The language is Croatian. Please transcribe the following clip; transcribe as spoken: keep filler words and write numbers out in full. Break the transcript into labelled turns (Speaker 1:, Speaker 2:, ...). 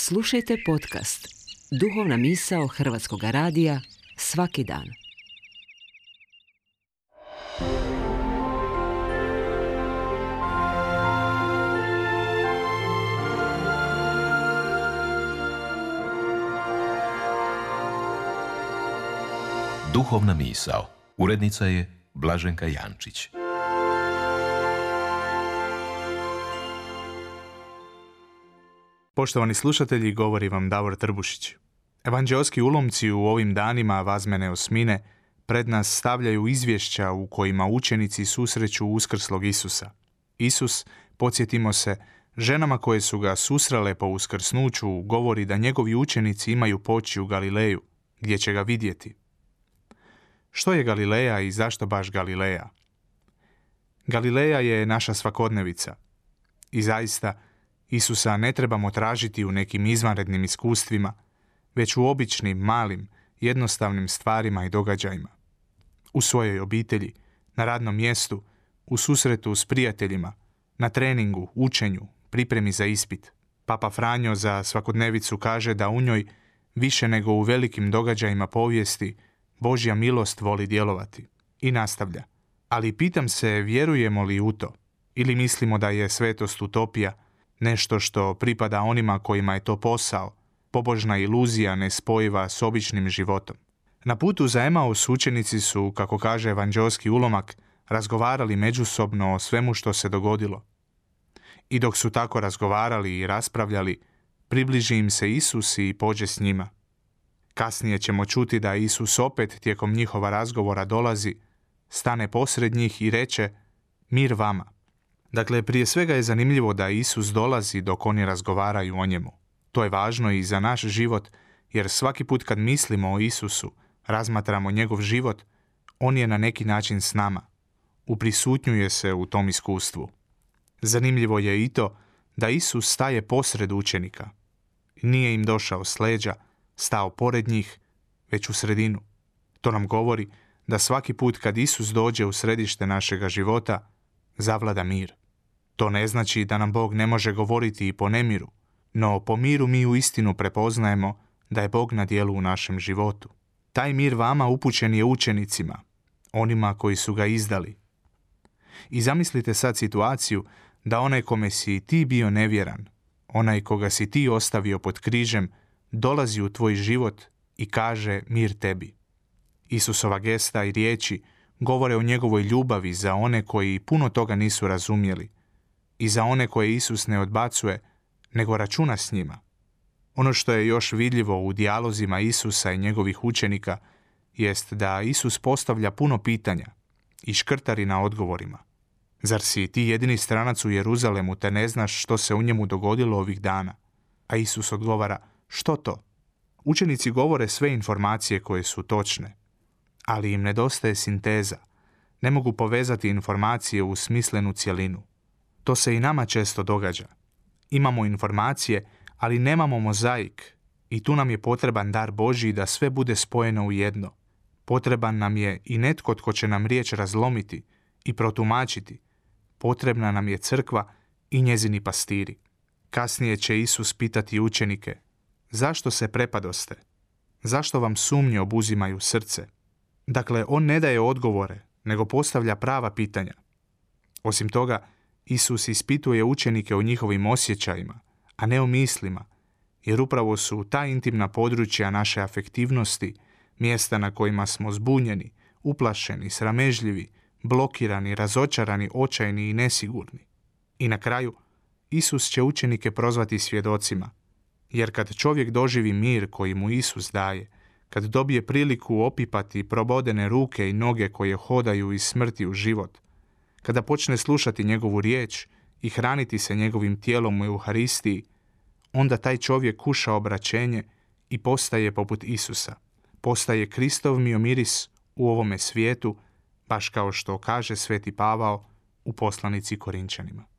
Speaker 1: Slušajte podcast Duhovna misao Hrvatskog radija svaki dan.
Speaker 2: Duhovna misao. Urednica je Blaženka Jančić.
Speaker 3: Poštovani slušatelji, govori vam Davor Trbušić. Evanđeoski ulomci u ovim danima vazmene osmine pred nas stavljaju izvješća u kojima učenici susreću uskrslog Isusa. Isus, podsjetimo se, ženama koje su ga susrele po uskrsnuću govori da njegovi učenici imaju poći u Galileju, gdje će ga vidjeti. Što je Galileja i zašto baš Galileja? Galileja je naša svakodnevica. I zaista, Isusa ne trebamo tražiti u nekim izvanrednim iskustvima, već u običnim, malim, jednostavnim stvarima i događajima. U svojoj obitelji, na radnom mjestu, u susretu s prijateljima, na treningu, učenju, pripremi za ispit. Papa Franjo za svakodnevicu kaže da u njoj, više nego u velikim događajima povijesti, Božja milost voli djelovati. I nastavlja. Ali pitam se, vjerujemo li u to? Ili mislimo da je svetost utopija, nešto što pripada onima kojima je to posao, pobožna iluzija nespojiva s običnim životom. Na putu za Emaus učenici su, kako kaže evanđeoski ulomak, razgovarali međusobno o svemu što se dogodilo. I dok su tako razgovarali i raspravljali, približi im se Isus i pođe s njima. Kasnije ćemo čuti da Isus opet tijekom njihova razgovora dolazi, stane posred njih i reče: mir vama. Dakle, prije svega je zanimljivo da Isus dolazi dok oni razgovaraju o njemu. To je važno i za naš život, jer svaki put kad mislimo o Isusu, razmatramo njegov život, on je na neki način s nama. Uprisutnjuje se u tom iskustvu. Zanimljivo je i to da Isus staje posred učenika. Nije im došao s leđa, stao pored njih, već u sredinu. To nam govori da svaki put kad Isus dođe u središte našega života, zavlada mir. To ne znači da nam Bog ne može govoriti i po nemiru, no po miru mi uistinu prepoznajemo da je Bog na djelu u našem životu. Taj mir vama upućen je učenicima, onima koji su ga izdali. I zamislite sad situaciju da onaj kome si ti bio nevjeran, onaj koga si ti ostavio pod križem, dolazi u tvoj život i kaže mir tebi. Isusova gesta i riječi govore o njegovoj ljubavi za one koji puno toga nisu razumjeli i za one koje Isus ne odbacuje, nego računa s njima. Ono što je još vidljivo u dijalozima Isusa i njegovih učenika jest da Isus postavlja puno pitanja i škrtari na odgovorima. Zar si ti jedini stranac u Jeruzalemu te ne znaš što se u njemu dogodilo ovih dana? A Isus odgovara: što to? Učenici govore sve informacije koje su točne, ali im nedostaje sinteza. Ne mogu povezati informacije u smislenu cjelinu. To se i nama često događa. Imamo informacije, ali nemamo mozaik i tu nam je potreban dar Božji da sve bude spojeno u jedno. Potreban nam je i netko tko će nam riječ razlomiti i protumačiti. Potrebna nam je crkva i njezini pastiri. Kasnije će Isus pitati učenike: zašto se prepadoste? Zašto vam sumnje obuzimaju srce? Dakle, on ne daje odgovore, nego postavlja prava pitanja. Osim toga, Isus ispituje učenike o njihovim osjećajima, a ne o mislima, jer upravo su ta intimna područja naše afektivnosti, mjesta na kojima smo zbunjeni, uplašeni, sramežljivi, blokirani, razočarani, očajni i nesigurni. I na kraju, Isus će učenike prozvati svjedocima, jer kad čovjek doživi mir koji mu Isus daje, kad dobije priliku opipati probodene ruke i noge koje hodaju iz smrti u život, kada počne slušati njegovu riječ i hraniti se njegovim tijelom u Euharistiji, onda taj čovjek kuša obraćenje i postaje poput Isusa. Postaje Kristov miomiris u ovome svijetu, baš kao što kaže sveti Pavao u poslanici Korinčanima.